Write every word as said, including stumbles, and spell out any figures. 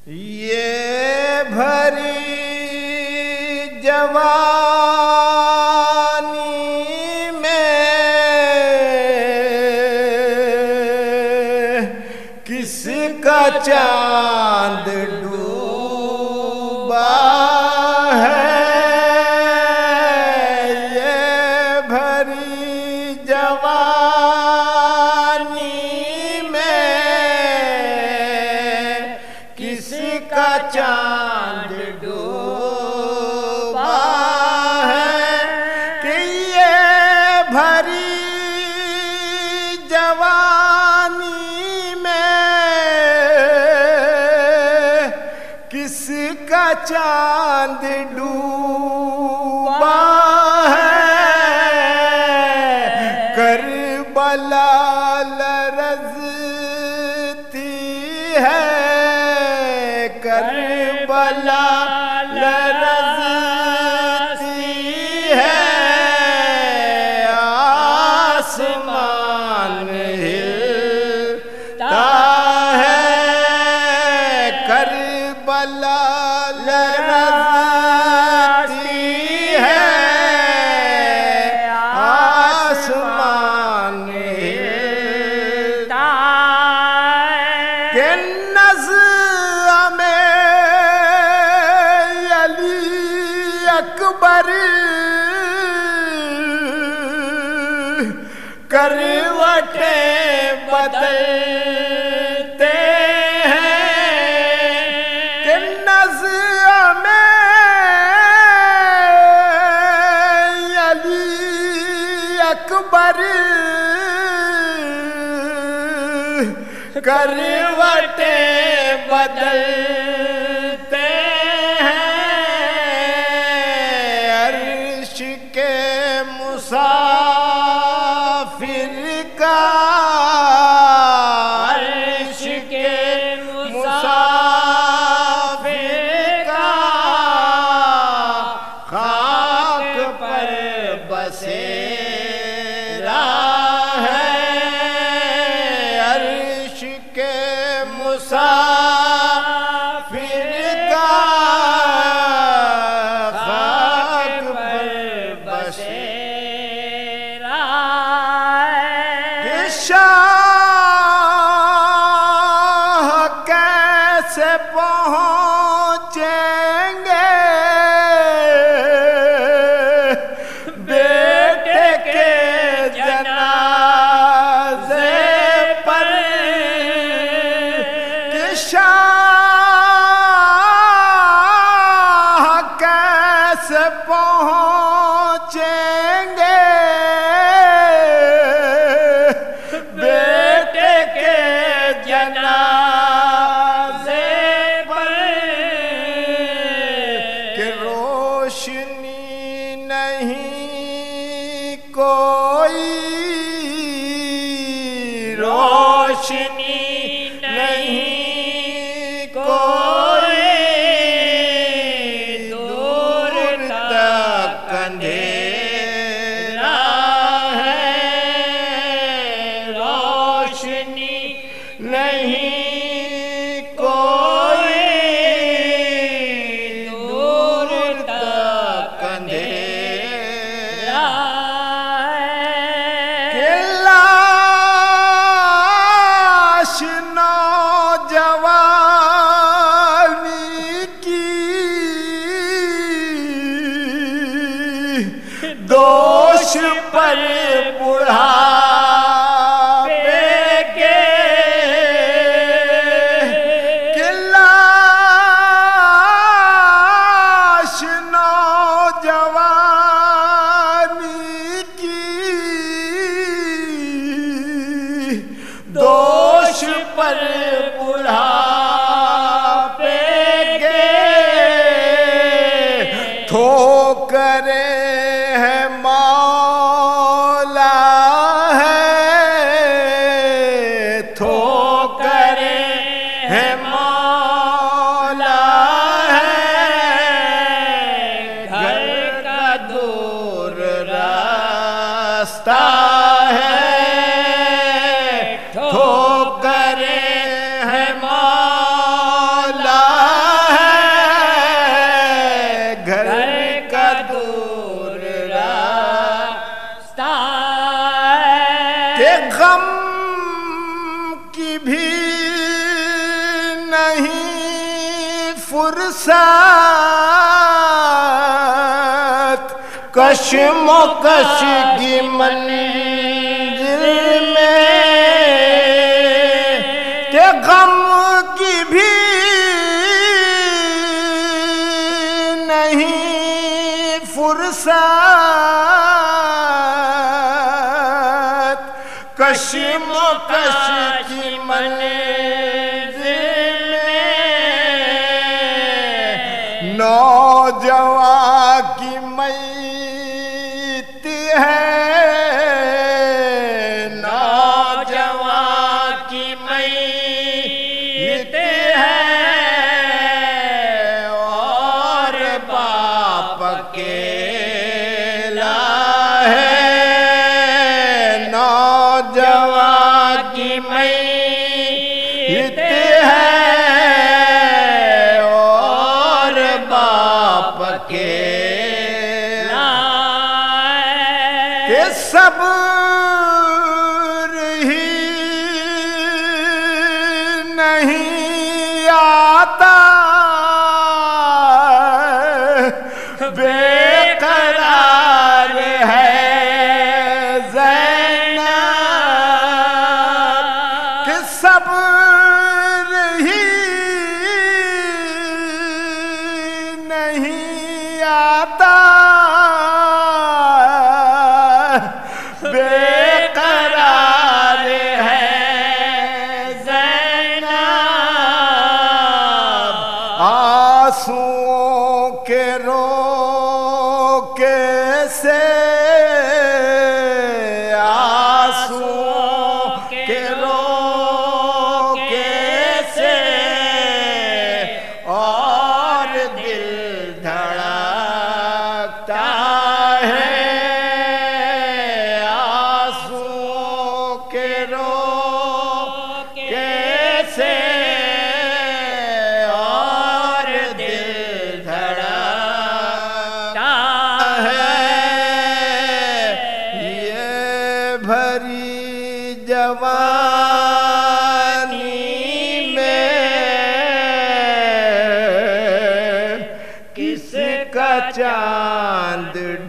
یہ بھری جوانی میں کس کا چاند ڈوبا ہے؟ یہ بھری جوانی میں کس کا چاند ڈوبا ہے کہ یہ بھری جوانی میں کس کا چاند ڈوبا ہے؟ کربلا لرزتی ہے، کربلا لرزتی ہے، آسمان ہلتا ہے، کربلا لرزتی ہے، آسمان ہلتا ہے کہ نظر میں علی اکبر کروٹیں بدلتے ہیں کہ نظر میں علی اکبر کروٹیں بدلتے ہیں، عرش کے مسافر کا، عرش کے مسافر کا خاک پر بسیرا ہے، عرش کے مسافر کا خاک پر بسیرا ہے، شاہ کیسے پہنچیں گے بیٹے کے جنازے پر، کہ شاہ کیسے پہنچیں گے بیٹے کے جنازے پر، کہ روشنی نہیں کوئی، روشنی نہیں کوئی، دور تک فرصت کشم و کش کی منزل میں کہ غم کی بھی نہیں فرصت کشم و کش کی منزل میں نوجوان کی میت ہے نوجوان کی میت ہے اور باپ اکیلا ہے نوجوان کی میت ہے اور باپ اکیلا کہ صبر ہی نہیں آتا بے قرار ہے زینب کہ صبر ہی نہیں آتا بے قرار ہے زینب آنسوؤں کے روکے سے آنسوؤں کے روکے سے اور دل دھڑکتا ہے آنسوؤں کے روکے سے اور دل دھڑکتا ہے یہ بھری جوانی میں کس کا چاند